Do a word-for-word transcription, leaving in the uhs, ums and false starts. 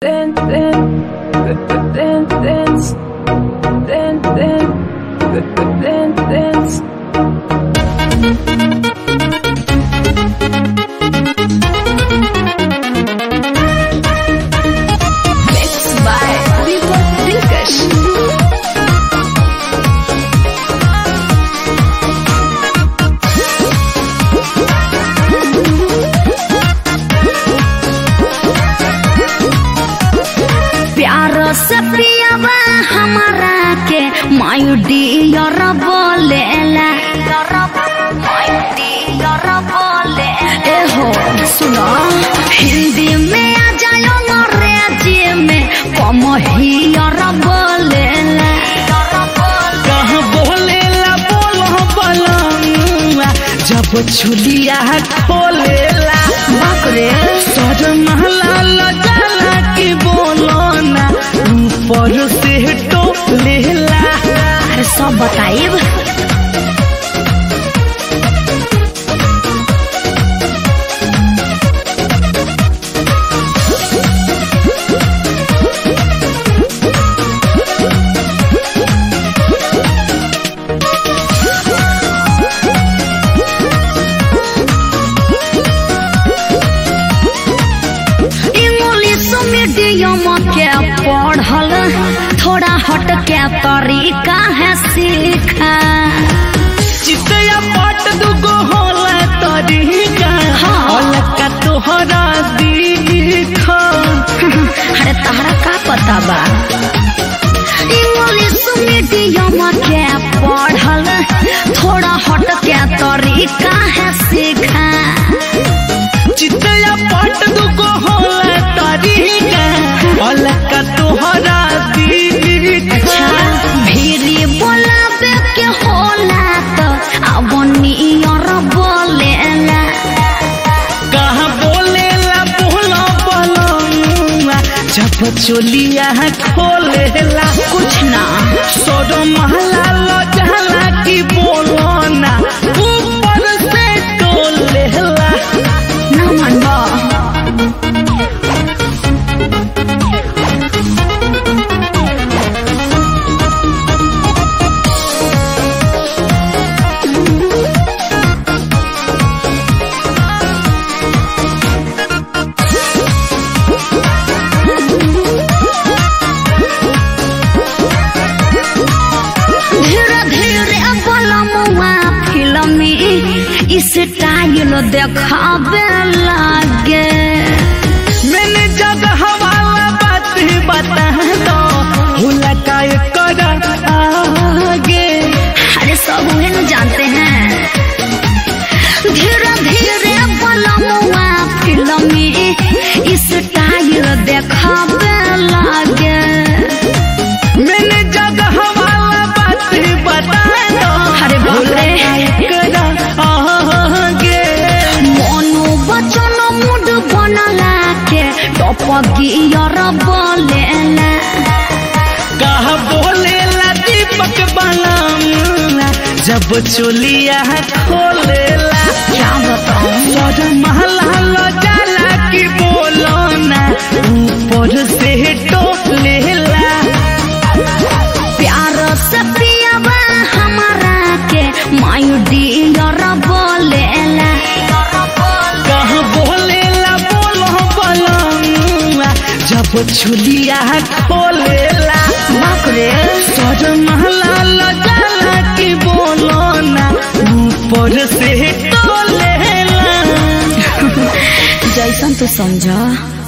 से पियावा हमारा के मायू डियर बोलेला मायू डियर बोले ए हो सुनो हिंदी में आ जाओ अंग्रेजी में कम हियर बोलेला कहाँ बोलेला बोलो बलमुआ जब छुलिया खोलेला बाकरे सर महला लजाला की बोलो ना ऊपर से टोलेला अरे सब बताइब के पढ़ल थोड़ा हट के तरीका है सीखा चितया पट दुगो होला तरीका अलका तोहरा दिखा अरे तहरा का पता बा इंग्लिश मीडियम के पढ़ल थोड़ा हट के तरीका है सीखा चितया पट दुगो होला तरीका अलका तोहरा अच्छा भीरी बोलाबे के होला तो अब नियर बोलेला कहाँ बोलेला बोलो बलमुआ जब चोलिया खोलेला कुछ ना सोरो महला लजाला की बोलो ना ऊपर से टोलेला ना मनबा स्टाइल देखावे लागे मैंने जगह वाला बात बता दो भूला का कर आगे अरे सब उन्हें जानते हैं धीरे धीरे बलमुआ फिल्मी स्टाइल देखावे लागे मैंने जगह वाला बात बता दो अरे भूले टपगियर बोलेला कहाँ बोलेला दीपक बलमुआ जब चोलिया खोलेला क्या बताऊं सर महला लजाला की बोलो ना ऊपर से टोलेला प्यार से पियावा हमारा के मायू डियर बोलेला कहाँ बोलेला बोलो बलमुआ जब छुलिया खोलेला बाकरे सर महला लजाला की बोलो ना ऊपर से टोलेला जैसन तो समझा।